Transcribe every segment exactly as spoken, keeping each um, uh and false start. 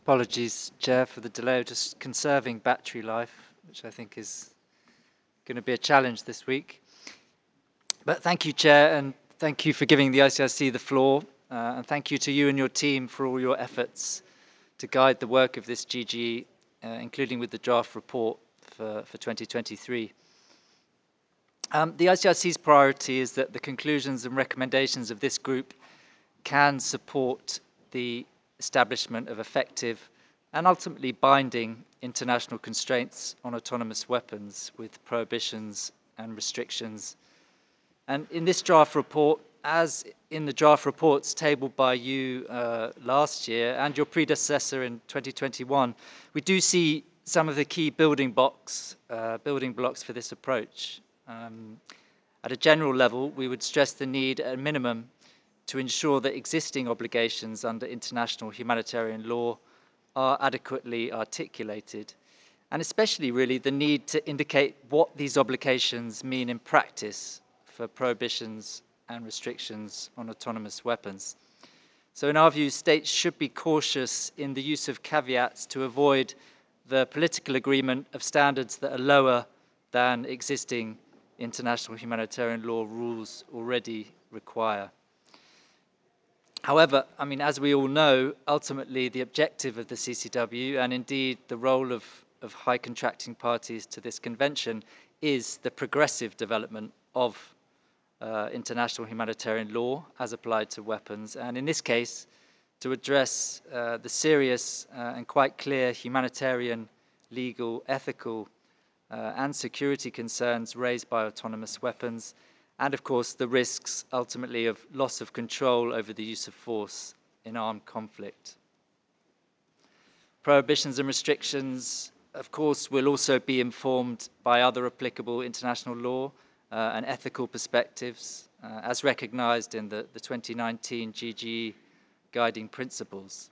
Apologies, Chair, for the delay. Just conserving battery life, which I think is going to be a challenge this week. But thank you, Chair, and thank you for giving the I C R C the floor. Uh, and thank you to you and your team for all your efforts to guide the work of this G G E, uh, including with the draft report for, for twenty twenty-three. Um, the I C R C's priority is that the conclusions and recommendations of this group can support the establishment of effective and ultimately binding international constraints on autonomous weapons with prohibitions and restrictions. And in this draft report, as in the draft reports tabled by you uh, last year and your predecessor in twenty twenty-one, we do see some of the key building blocks, uh, building blocks for this approach. Um, at a general level, we would stress the need at a minimum to ensure that existing obligations under international humanitarian law are adequately articulated, and especially really the need to indicate what these obligations mean in practice for prohibitions and restrictions on autonomous weapons. So in our view, states should be cautious in the use of caveats to avoid the political agreement of standards that are lower than existing international humanitarian law rules already require. However, I mean, as we all know, ultimately the objective of the C C W, and indeed the role of, of high contracting parties to this convention, is the progressive development of uh, international humanitarian law as applied to weapons, and in this case, to address uh, the serious uh, and quite clear humanitarian, legal, ethical, uh, and security concerns raised by autonomous weapons, and of course the risks ultimately of loss of control over the use of force in armed conflict. Prohibitions and restrictions, of course, will also be informed by other applicable international law uh, and ethical perspectives, uh, as recognized in the, the twenty nineteen G G E guiding principles.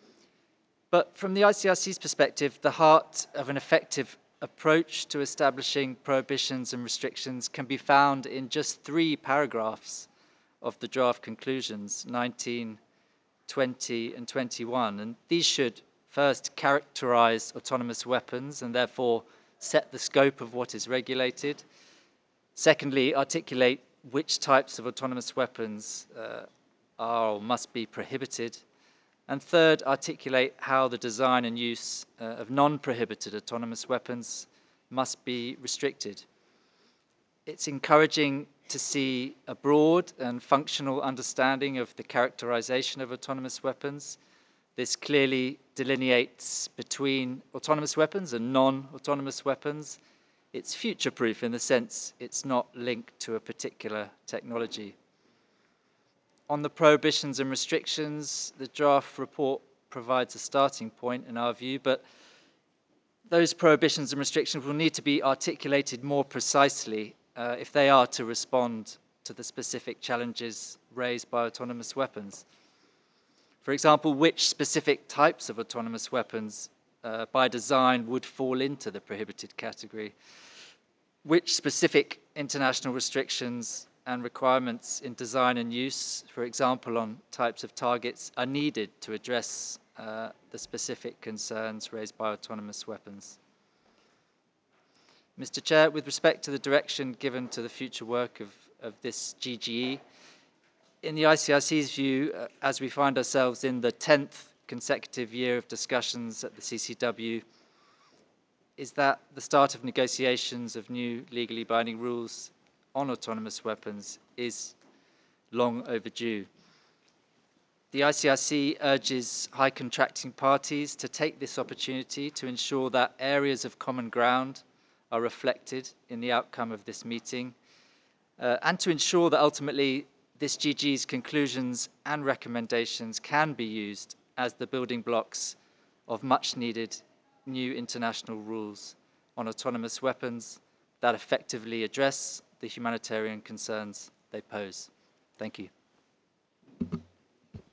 But from the I C R C's perspective, the heart of an effective approach to establishing prohibitions and restrictions can be found in just three paragraphs of the draft conclusions, nineteen, twenty, and twenty-one. And these should first characterize autonomous weapons and therefore set the scope of what is regulated. Secondly, articulate which types of autonomous weapons uh, are or must be prohibited. And third, articulate how the design and use uh, of non-prohibited autonomous weapons must be restricted. It's encouraging to see a broad and functional understanding of the characterization of autonomous weapons. This clearly delineates between autonomous weapons and non-autonomous weapons. It's future-proof in the sense it's not linked to a particular technology. On the prohibitions and restrictions, the draft report provides a starting point in our view, but those prohibitions and restrictions will need to be articulated more precisely uh, if they are to respond to the specific challenges raised by autonomous weapons. For example, which specific types of autonomous weapons uh, by design would fall into the prohibited category? Which specific international restrictions and requirements in design and use, for example, on types of targets, are needed to address uh, the specific concerns raised by autonomous weapons? Mister Chair, with respect to the direction given to the future work of, of this G G E, in the I C R C's view, uh, as we find ourselves in the tenth consecutive year of discussions at the C C W, is that the start of negotiations of new legally binding rules on autonomous weapons is long overdue. The I C R C urges high contracting parties to take this opportunity to ensure that areas of common ground are reflected in the outcome of this meeting, uh, and to ensure that ultimately this G G E's conclusions and recommendations can be used as the building blocks of much needed new international rules on autonomous weapons that effectively address the humanitarian concerns they pose. Thank you.